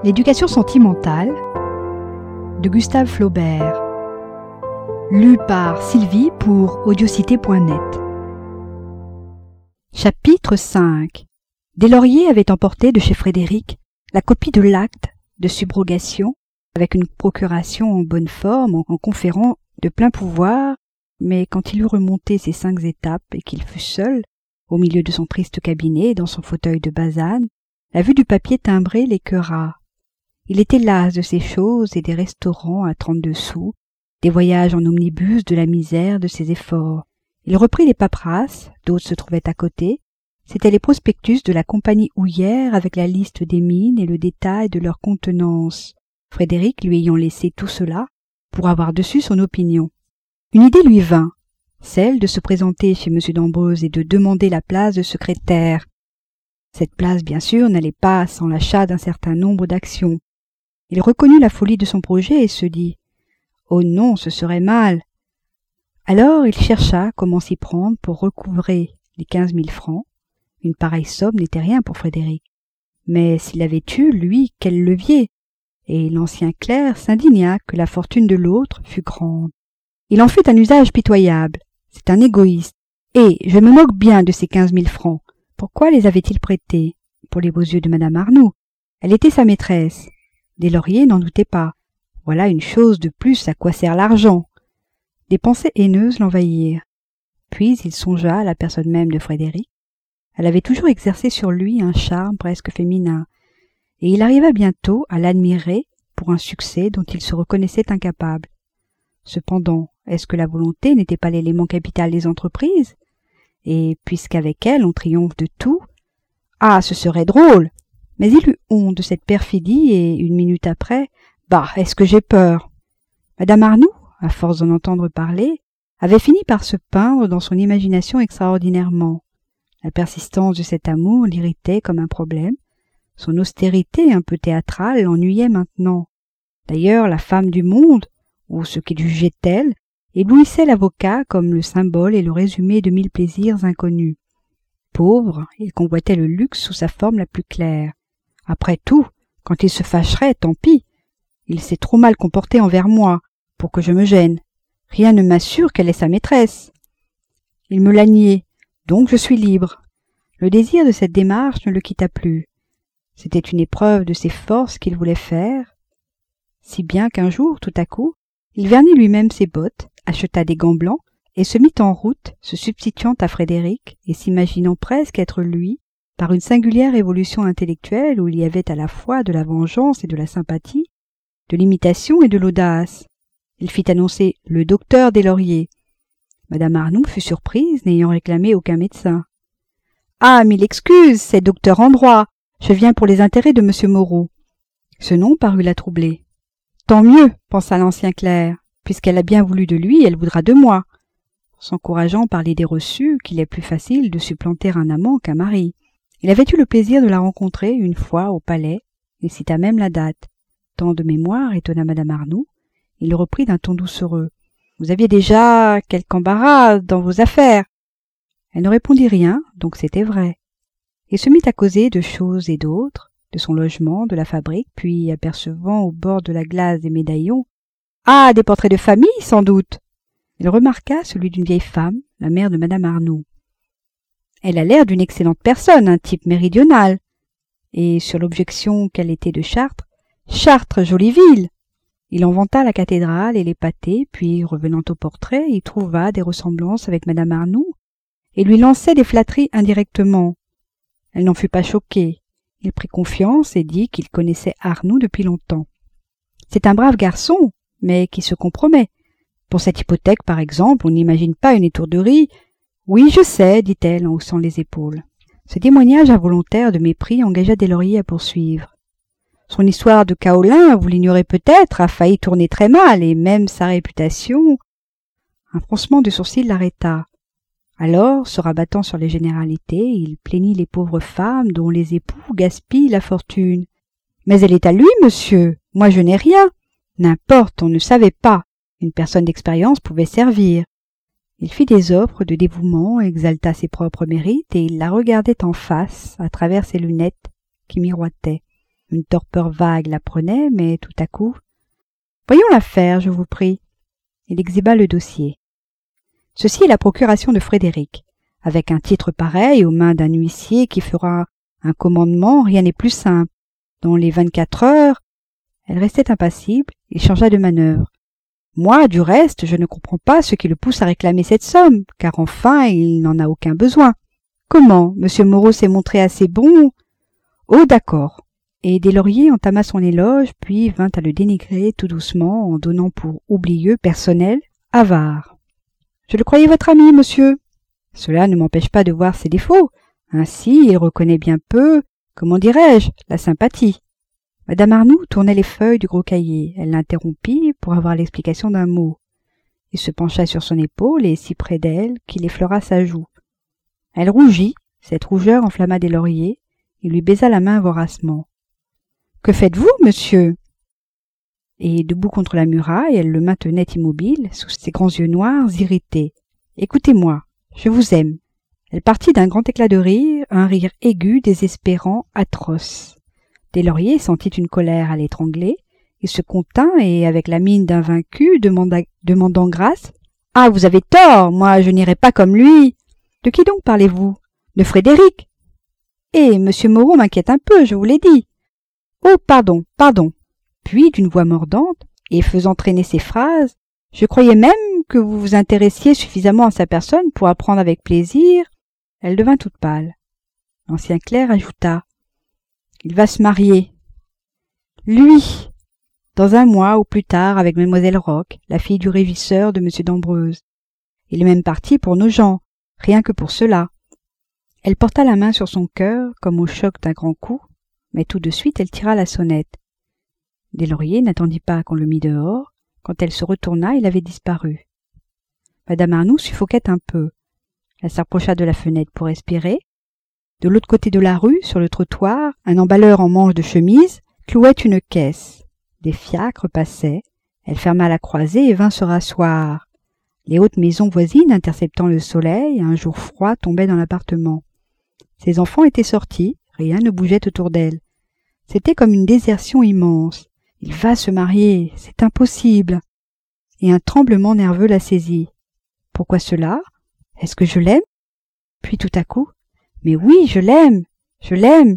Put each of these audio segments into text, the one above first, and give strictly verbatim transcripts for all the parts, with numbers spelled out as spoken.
L'éducation sentimentale de Gustave Flaubert, lu par Sylvie pour audiocité point net. Chapitre cinq. Deslauriers avait emporté de chez Frédéric la copie de l'acte de subrogation avec une procuration en bonne forme en conférant de pleins pouvoirs, mais quand il eut remonté ces cinq étapes et qu'il fut seul, au milieu de son triste cabinet, dans son fauteuil de basane, la vue du papier timbré l'écœura. Il était las de ces choses et des restaurants à trente-deux sous, des voyages en omnibus, de la misère, de ses efforts. Il reprit les paperasses, d'autres se trouvaient à côté. C'étaient les prospectus de la compagnie houillère avec la liste des mines et le détail de leur contenance, Frédéric lui ayant laissé tout cela pour avoir dessus son opinion. Une idée lui vint, celle de se présenter chez M. d'Ambreuse et de demander la place de secrétaire. Cette place, bien sûr, n'allait pas sans l'achat d'un certain nombre d'actions. Il reconnut la folie de son projet et se dit « Oh non, ce serait mal !» Alors il chercha comment s'y prendre pour recouvrer les quinze mille francs. Une pareille somme n'était rien pour Frédéric. Mais s'il avait eu, lui, quel levier! Et l'ancien clerc s'indigna que la fortune de l'autre fût grande. Il en fit un usage pitoyable. C'est un égoïste. Et je me moque bien de ces quinze mille francs. Pourquoi les avait-il prêtés? Pour les beaux yeux de madame Arnoux. Elle était sa maîtresse. Deslauriers n'en doutait pas. Voilà une chose de plus à quoi sert l'argent. Des pensées haineuses l'envahirent. Puis il songea à la personne même de Frédéric. Elle avait toujours exercé sur lui un charme presque féminin, et il arriva bientôt à l'admirer pour un succès dont il se reconnaissait incapable. Cependant, est-ce que la volonté n'était pas l'élément capital des entreprises? Et puisqu'avec elle on triomphe de tout, ah, ce serait drôle! Mais il eut honte de cette perfidie et, une minute après, bah, est-ce que j'ai peur? Madame Arnoux, à force d'en entendre parler, avait fini par se peindre dans son imagination extraordinairement. La persistance de cet amour l'irritait comme un problème. Son austérité un peu théâtrale l'ennuyait maintenant. D'ailleurs, la femme du monde, ou ce qu'il jugeait telle, éblouissait l'avocat comme le symbole et le résumé de mille plaisirs inconnus. Pauvre, il convoitait le luxe sous sa forme la plus claire. Après tout, quand il se fâcherait, tant pis. Il s'est trop mal comporté envers moi, pour que je me gêne. Rien ne m'assure qu'elle est sa maîtresse. Il me l'a nié, donc je suis libre. Le désir de cette démarche ne le quitta plus. C'était une épreuve de ses forces qu'il voulait faire, si bien qu'un jour, tout à coup, il vernit lui-même ses bottes, acheta des gants blancs, et se mit en route, se substituant à Frédéric, et s'imaginant presque être lui, par une singulière évolution intellectuelle où il y avait à la fois de la vengeance et de la sympathie, de l'imitation et de l'audace. Il fit annoncer le docteur Deslauriers. Madame Arnoux fut surprise, n'ayant réclamé aucun médecin. « Ah, mille excuses, c'est docteur en droit. Je viens pour les intérêts de monsieur Moreau. » Ce nom parut la troubler. « Tant mieux, pensa l'ancien clerc. Puisqu'elle a bien voulu de lui, elle voudra de moi. » S'encourageant par l'idée reçue qu'il est plus facile de supplanter un amant qu'un mari. Il avait eu le plaisir de la rencontrer une fois au palais, et cita même la date. Tant de mémoire étonna madame Arnoux. Il reprit d'un ton doucereux. « Vous aviez déjà quelque embarras dans vos affaires. » Elle ne répondit rien, donc c'était vrai. Il se mit à causer de choses et d'autres, de son logement, de la fabrique, puis, apercevant au bord de la glace des médaillons, « Ah, des portraits de famille, sans doute !» Il remarqua celui d'une vieille femme, la mère de madame Arnoux. Elle a l'air d'une excellente personne, un type méridional. Et sur l'objection qu'elle était de Chartres, Chartres, jolie ville! Il inventa la cathédrale et les pâtés, puis, revenant au portrait, y trouva des ressemblances avec madame Arnoux, et lui lançait des flatteries indirectement. Elle n'en fut pas choquée. Il prit confiance et dit qu'il connaissait Arnoux depuis longtemps. C'est un brave garçon, mais qui se compromet. Pour cette hypothèque, par exemple, on n'imagine pas une étourderie. Oui, je sais, dit-elle en haussant les épaules. Ce témoignage involontaire de mépris engagea Deslauriers à poursuivre. Son histoire de Kaolin, vous l'ignorez peut-être, a failli tourner très mal, et même sa réputation... Un froncement de sourcils l'arrêta. Alors, se rabattant sur les généralités, il plaignit les pauvres femmes dont les époux gaspillent la fortune. « Mais elle est à lui, monsieur. Moi, je n'ai rien. » N'importe, on ne savait pas. Une personne d'expérience pouvait servir. Il fit des offres de dévouement, exalta ses propres mérites, et il la regardait en face, à travers ses lunettes qui miroitaient. Une torpeur vague la prenait, mais tout à coup « Voyons l'affaire, je vous prie. » Il exhiba le dossier. « Ceci est la procuration de Frédéric. Avec un titre pareil aux mains d'un huissier qui fera un commandement, rien n'est plus simple. Dans les vingt-quatre heures, elle restait impassible et changea de manœuvre. Moi, du reste, je ne comprends pas ce qui le pousse à réclamer cette somme, car enfin, il n'en a aucun besoin. Comment, monsieur Moreau s'est montré assez bon? Oh, d'accord. » Et Deslauriers entama son éloge, puis vint à le dénigrer tout doucement en donnant pour oublieux, personnel, avare. « Je le croyais votre ami, monsieur. Cela ne m'empêche pas de voir ses défauts. Ainsi, il reconnaît bien peu, comment dirais-je, la sympathie. » Madame Arnould tournait les feuilles du gros cahier. Elle l'interrompit pour avoir l'explication d'un mot. Il se pencha sur son épaule et si près d'elle qu'il effleura sa joue. Elle rougit, cette rougeur enflamma Deslauriers, il lui baisa la main voracement. « Que faites-vous, monsieur ?» Et debout contre la muraille, elle le maintenait immobile, sous ses grands yeux noirs irrités. « Écoutez-moi, je vous aime. » Elle partit d'un grand éclat de rire, un rire aigu, désespérant, atroce. Deslauriers sentit une colère à l'étrangler. Il se contint et, avec la mine d'un vaincu, demanda, demandant grâce. « Ah, vous avez tort, moi je n'irai pas comme lui. »« De qui donc parlez-vous ?»« De Frédéric. »« Eh, monsieur Moreau m'inquiète un peu, je vous l'ai dit. »« Oh, pardon, pardon. » Puis, d'une voix mordante, et faisant traîner ses phrases, « Je croyais même que vous vous intéressiez suffisamment à sa personne pour apprendre avec plaisir. » Elle devint toute pâle. L'ancien clerc ajouta. « Il va se marier. »« Lui ! Dans un mois ou plus tard avec mademoiselle Roch, la fille du régisseur de monsieur d'Ambreuse. Il est même parti pour nos gens, rien que pour cela. » Elle porta la main sur son cœur, comme au choc d'un grand coup, mais tout de suite elle tira la sonnette. Deslauriers n'attendit pas qu'on le mît dehors. Quand elle se retourna, il avait disparu. Madame Arnould suffoquait un peu. Elle s'approcha de la fenêtre pour respirer. De l'autre côté de la rue, sur le trottoir, un emballeur en manche de chemise clouait une caisse. Des fiacres passaient. Elle ferma la croisée et vint se rasseoir. Les hautes maisons voisines interceptant le soleil, un jour froid tombait dans l'appartement. Ses enfants étaient sortis, rien ne bougeait autour d'elle. C'était comme une désertion immense. Il va se marier, c'est impossible. Et un tremblement nerveux la saisit. Pourquoi cela? Est-ce que je l'aime? Puis tout à coup, mais oui, je l'aime, je l'aime.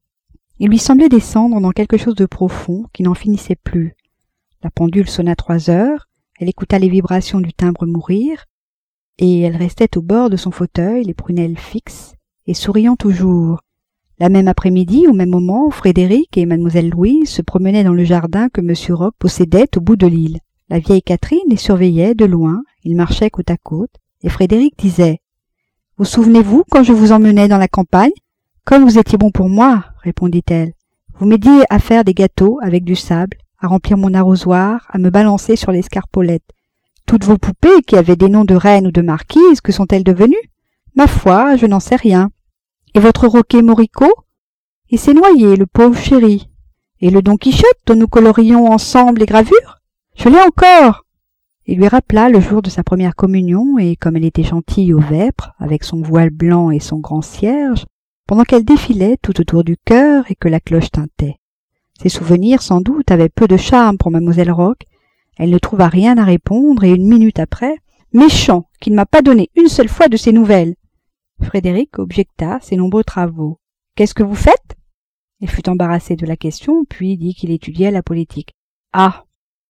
Il lui semblait descendre dans quelque chose de profond qui n'en finissait plus. La pendule sonna trois heures, elle écouta les vibrations du timbre mourir, et elle restait au bord de son fauteuil, les prunelles fixes, et souriant toujours. La même après-midi, au même moment, Frédéric et mademoiselle Louise se promenaient dans le jardin que monsieur Roch possédait au bout de l'île. La vieille Catherine les surveillait de loin, ils marchaient côte à côte, et Frédéric disait « Vous souvenez-vous quand je vous emmenais dans la campagne? Comme vous étiez bon pour moi, répondit-elle. Vous m'aidiez à faire des gâteaux avec du sable, à remplir mon arrosoir, à me balancer sur l'escarpolette. Toutes vos poupées qui avaient des noms de reines ou de marquises, que sont-elles devenues? Ma foi, je n'en sais rien. Et votre Roquet Moricaud? Il s'est noyé, le pauvre chéri. Et le Don Quichotte dont nous colorions ensemble les gravures? Je l'ai encore. » Il lui rappela le jour de sa première communion, et comme elle était gentille aux vêpres, avec son voile blanc et son grand cierge, pendant qu'elle défilait tout autour du chœur et que la cloche tintait. Ces souvenirs, sans doute, avaient peu de charme pour mademoiselle Roch. Elle ne trouva rien à répondre, et une minute après, « Méchant, qui ne m'a pas donné une seule fois de ses nouvelles !» Frédéric objecta ses nombreux travaux. « Qu'est-ce que vous faites ?» Il fut embarrassé de la question, puis dit qu'il étudiait la politique. « Ah !»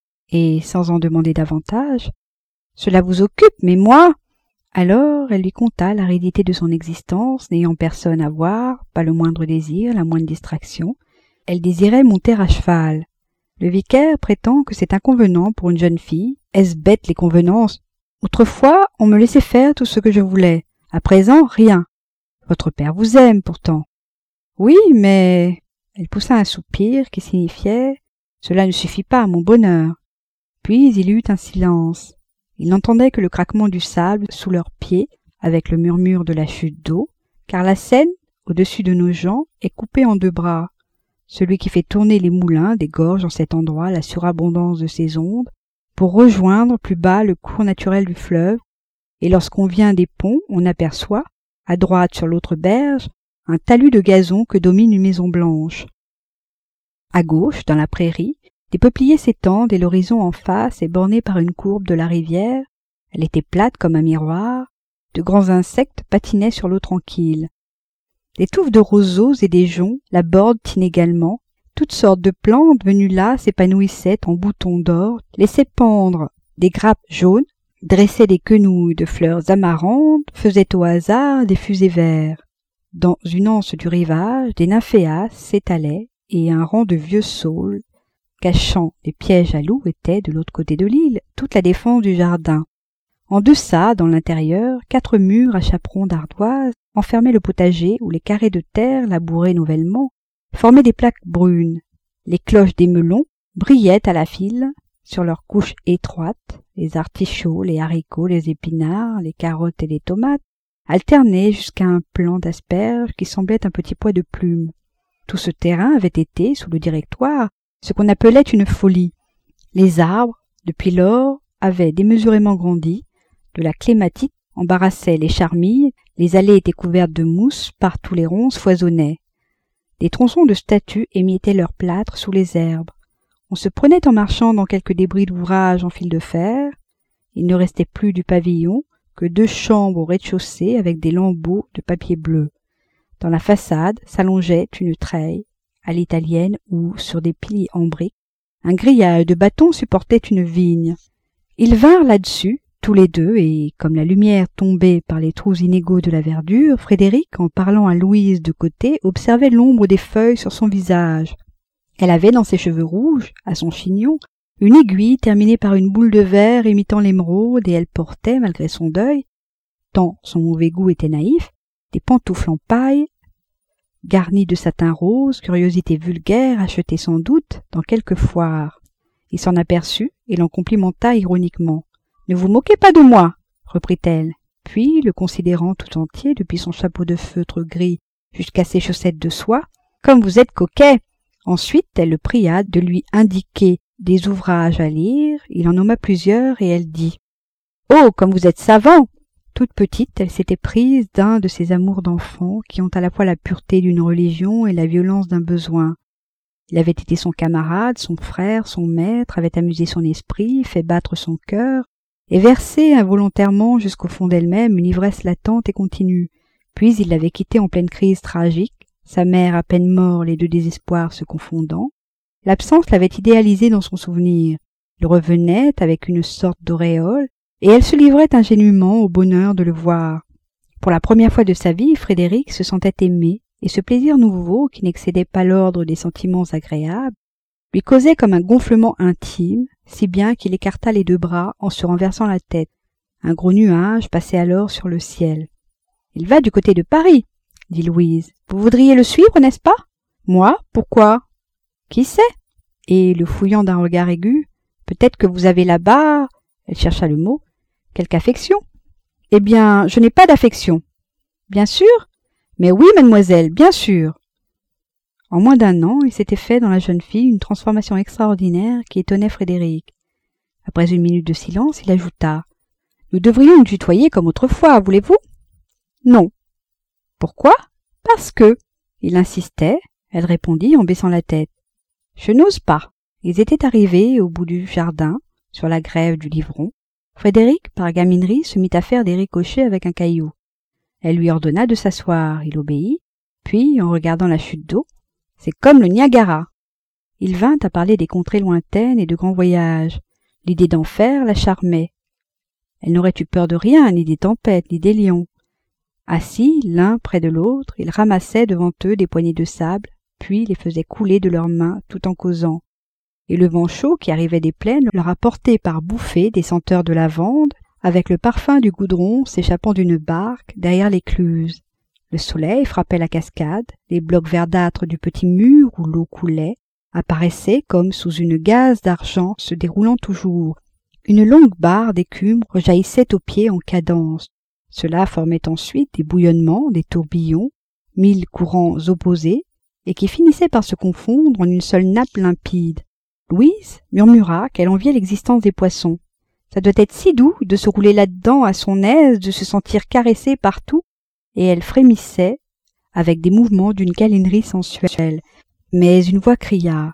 Et sans en demander davantage, « Cela vous occupe, mais moi ?» Alors elle lui conta l'aridité de son existence, n'ayant personne à voir, pas le moindre désir, la moindre distraction. Elle désirait monter à cheval. Le vicaire prétend que c'est inconvenant pour une jeune fille. Est-ce bête les convenances? Autrefois, on me laissait faire tout ce que je voulais. À présent, rien. Votre père vous aime, pourtant. Oui, mais... Elle poussa un soupir qui signifiait « Cela ne suffit pas à mon bonheur ». Puis il y eut un silence. Il n'entendait que le craquement du sable sous leurs pieds avec le murmure de la chute d'eau, car la Seine, au-dessus de nos gens, est coupée en deux bras. Celui qui fait tourner les moulins dégorge en cet endroit la surabondance de ses ondes pour rejoindre plus bas le cours naturel du fleuve, et lorsqu'on vient des ponts, on aperçoit, à droite sur l'autre berge, un talus de gazon que domine une maison blanche. À gauche, dans la prairie, des peupliers s'étendent et l'horizon en face est borné par une courbe de la rivière. Elle était plate comme un miroir. De grands insectes patinaient sur l'eau tranquille. Des touffes de roseaux et des joncs la bordent inégalement. Toutes sortes de plantes venues là s'épanouissaient en boutons d'or, laissaient pendre des grappes jaunes, dressaient des quenouilles de fleurs amarantes, faisaient au hasard des fusées verts. Dans une anse du rivage, des nymphéas s'étalaient et un rang de vieux saules, cachant des pièges à loups, était, de l'autre côté de l'île, toute la défense du jardin. En deçà, dans l'intérieur, quatre murs à chaperon d'ardoise enfermaient le potager où les carrés de terre, labourés nouvellement, formaient des plaques brunes. Les cloches des melons brillaient à la file sur leurs couches étroites. Les artichauts, les haricots, les épinards, les carottes et les tomates alternaient jusqu'à un plant d'asperges qui semblait un petit pois de plumes. Tout ce terrain avait été, sous le directoire, ce qu'on appelait une folie. Les arbres, depuis lors, avaient démesurément grandi. De la clématite embarrassait les charmilles, les allées étaient couvertes de mousse, partout les ronces foisonnaient. Des tronçons de statues émiettaient leur plâtre sous les herbes. On se prenait en marchant dans quelques débris d'ouvrage en fil de fer. Il ne restait plus du pavillon que deux chambres au rez-de-chaussée avec des lambeaux de papier bleu. Dans la façade s'allongeait une treille, à l'italienne où, sur des piliers en briques, un grillage de bâtons supportait une vigne. Ils vinrent là-dessus, tous les deux, et, comme la lumière tombait par les trous inégaux de la verdure, Frédéric, en parlant à Louise de côté, observait l'ombre des feuilles sur son visage. Elle avait dans ses cheveux rouges, à son chignon, une aiguille terminée par une boule de verre imitant l'émeraude, et elle portait, malgré son deuil, tant son mauvais goût était naïf, des pantoufles en paille, garnies de satin rose, curiosité vulgaire achetée sans doute dans quelque foire. Il s'en aperçut et l'en complimenta ironiquement. « Ne vous moquez pas de moi, reprit-elle. Puis, le considérant tout entier, depuis son chapeau de feutre gris jusqu'à ses chaussettes de soie, « Comme vous êtes coquet !» Ensuite, elle le pria de lui indiquer des ouvrages à lire. Il en nomma plusieurs et elle dit « Oh, comme vous êtes savant !» Toute petite, elle s'était prise d'un de ces amours d'enfant qui ont à la fois la pureté d'une religion et la violence d'un besoin. Il avait été son camarade, son frère, son maître, avait amusé son esprit, fait battre son cœur, et versé involontairement jusqu'au fond d'elle-même une ivresse latente et continue. Puis il l'avait quittée en pleine crise tragique, sa mère à peine mort, les deux désespoirs se confondant. L'absence l'avait idéalisé dans son souvenir. Il revenait avec une sorte d'auréole, et elle se livrait ingénument au bonheur de le voir. Pour la première fois de sa vie, Frédéric se sentait aimé, et ce plaisir nouveau, qui n'excédait pas l'ordre des sentiments agréables, lui causait comme un gonflement intime, si bien qu'il écarta les deux bras en se renversant la tête. Un gros nuage passait alors sur le ciel. « Il va du côté de Paris, » dit Louise. « Vous voudriez le suivre, n'est-ce pas ?»« Moi ? Pourquoi ?»« Qui sait ?» Et le fouillant d'un regard aigu, « Peut-être que vous avez là-bas... » Elle chercha le mot. « Quelque affection ?»« Eh bien, je n'ai pas d'affection. »« Bien sûr ? Mais oui, mademoiselle, bien sûr. » En moins d'un an, il s'était fait dans la jeune fille une transformation extraordinaire qui étonnait Frédéric. Après une minute de silence, il ajouta « Nous devrions nous tutoyer comme autrefois, voulez-vous ?»« Non. »« Pourquoi ? » ?»« Parce que. » Il insistait. Elle répondit en baissant la tête. « Je n'ose pas. » Ils étaient arrivés au bout du jardin, sur la grève du Livron. Frédéric, par gaminerie, se mit à faire des ricochets avec un caillou. Elle lui ordonna de s'asseoir. Il obéit. Puis, en regardant la chute d'eau, « C'est comme le Niagara. » Il vint à parler des contrées lointaines et de grands voyages. L'idée d'en faire la charmait. Elle n'aurait eu peur de rien, ni des tempêtes, ni des lions. Assis l'un près de l'autre, ils ramassaient devant eux des poignées de sable, puis les faisaient couler de leurs mains tout en causant. Et le vent chaud qui arrivait des plaines leur apportait par bouffées des senteurs de lavande, avec le parfum du goudron s'échappant d'une barque derrière l'écluse. Le soleil frappait la cascade, les blocs verdâtres du petit mur où l'eau coulait apparaissaient comme sous une gaze d'argent se déroulant toujours. Une longue barre d'écume rejaillissait au pied en cadence. Cela formait ensuite des bouillonnements, des tourbillons, mille courants opposés, et qui finissaient par se confondre en une seule nappe limpide. Louise murmura qu'elle enviait l'existence des poissons. Ça doit être si doux de se rouler là-dedans à son aise, de se sentir caressée partout, et elle frémissait avec des mouvements d'une câlinerie sensuelle. Mais une voix cria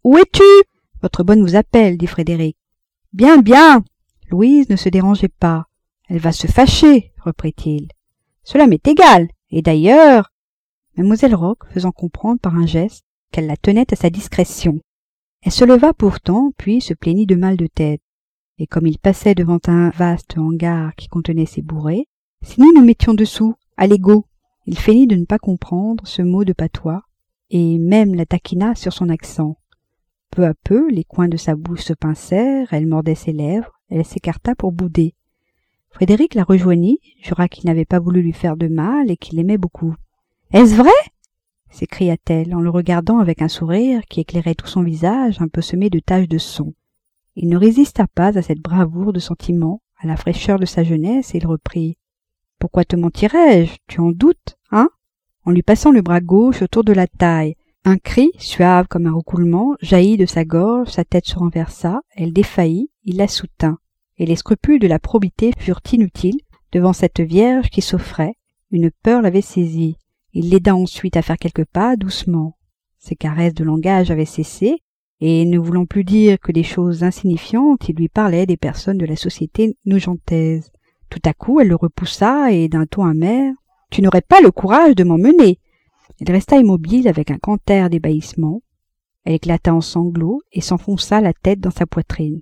Où es-tu? Votre bonne vous appelle, dit Frédéric. Bien, bien. Louise ne se dérangeait pas. Elle va se fâcher, reprit-il. Cela m'est égal. Et d'ailleurs, Mademoiselle Roch faisant comprendre par un geste qu'elle la tenait à sa discrétion. Elle se leva pourtant, puis se plaignit de mal de tête. Et comme il passait devant un vaste hangar qui contenait ses bourrées, si nous nous mettions dessous, à l'ego, il feignit de ne pas comprendre ce mot de patois, et même la taquina sur son accent. Peu à peu, les coins de sa bouche se pincèrent, elle mordait ses lèvres, elle s'écarta pour bouder. Frédéric la rejoignit, jura qu'il n'avait pas voulu lui faire de mal et qu'il l'aimait beaucoup. « Est-ce vrai ?» s'écria-t-elle en le regardant avec un sourire qui éclairait tout son visage un peu semé de taches de son. Il ne résista pas à cette bravoure de sentiment, à la fraîcheur de sa jeunesse, et il reprit. « Pourquoi te mentirais-je? Tu en doutes, hein ?» En lui passant le bras gauche autour de la taille, un cri, suave comme un roucoulement, jaillit de sa gorge, sa tête se renversa, elle défaillit, il la soutint, et les scrupules de la probité furent inutiles devant cette vierge qui s'offrait, une peur l'avait saisi. Il l'aida ensuite à faire quelques pas, doucement. Ses caresses de langage avaient cessé, et ne voulant plus dire que des choses insignifiantes, il lui parlait des personnes de la société nogentaise. Tout à coup, elle le repoussa, et d'un ton amer, « Tu n'aurais pas le courage de m'emmener !» Elle resta immobile avec un grand air d'ébahissement. Elle éclata en sanglots et s'enfonça la tête dans sa poitrine.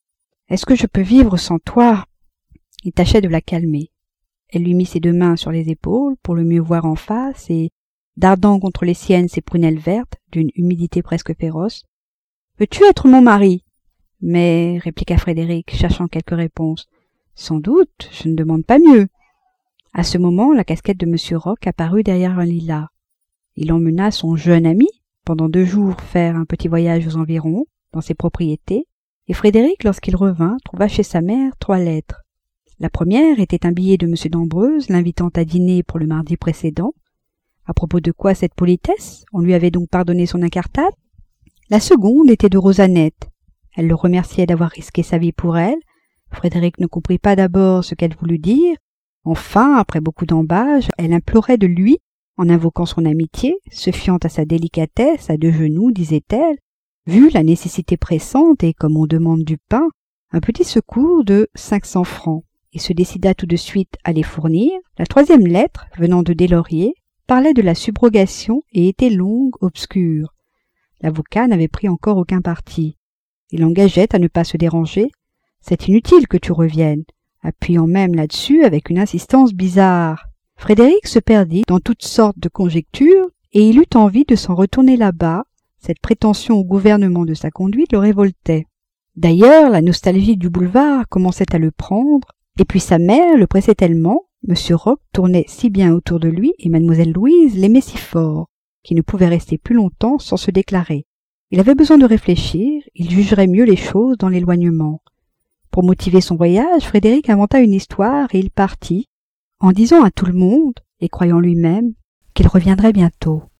« Est-ce que je peux vivre sans toi ?» Il tâchait de la calmer. Elle lui mit ses deux mains sur les épaules pour le mieux voir en face et, dardant contre les siennes ses prunelles vertes, d'une humidité presque féroce, « Veux-tu être mon mari ?» « Mais, » répliqua Frédéric, cherchant quelque réponse, « sans doute, je ne demande pas mieux. » À ce moment, la casquette de Monsieur Roch apparut derrière un lilas. Il emmena son jeune ami, pendant deux jours, faire un petit voyage aux environs, dans ses propriétés, et Frédéric, lorsqu'il revint, trouva chez sa mère trois lettres. La première était un billet de Monsieur d'Ambreuse, l'invitant à dîner pour le mardi précédent. À propos de quoi cette politesse? On lui avait donc pardonné son incartade? La seconde était de Rosanette. Elle le remerciait d'avoir risqué sa vie pour elle. Frédéric ne comprit pas d'abord ce qu'elle voulut dire. Enfin, après beaucoup d'embâges, elle implorait de lui, en invoquant son amitié, se fiant à sa délicatesse, à deux genoux, disait-elle, vu la nécessité pressante et comme on demande du pain, un petit secours de cinq cents francs, et se décida tout de suite à les fournir. La troisième lettre, venant de Deslauriers, parlait de la subrogation et était longue, obscure. L'avocat n'avait pris encore aucun parti. Il l'engageait à ne pas se déranger. « C'est inutile que tu reviennes », appuyant même là-dessus avec une insistance bizarre. Frédéric se perdit dans toutes sortes de conjectures et il eut envie de s'en retourner là-bas. Cette prétention au gouvernement de sa conduite le révoltait. D'ailleurs, la nostalgie du boulevard commençait à le prendre, et puis sa mère le pressait tellement, Monsieur Roch tournait si bien autour de lui et Mademoiselle Louise l'aimait si fort, qu'il ne pouvait rester plus longtemps sans se déclarer. Il avait besoin de réfléchir, il jugerait mieux les choses dans l'éloignement. Pour motiver son voyage, Frédéric inventa une histoire et il partit, en disant à tout le monde, et croyant lui-même, qu'il reviendrait bientôt.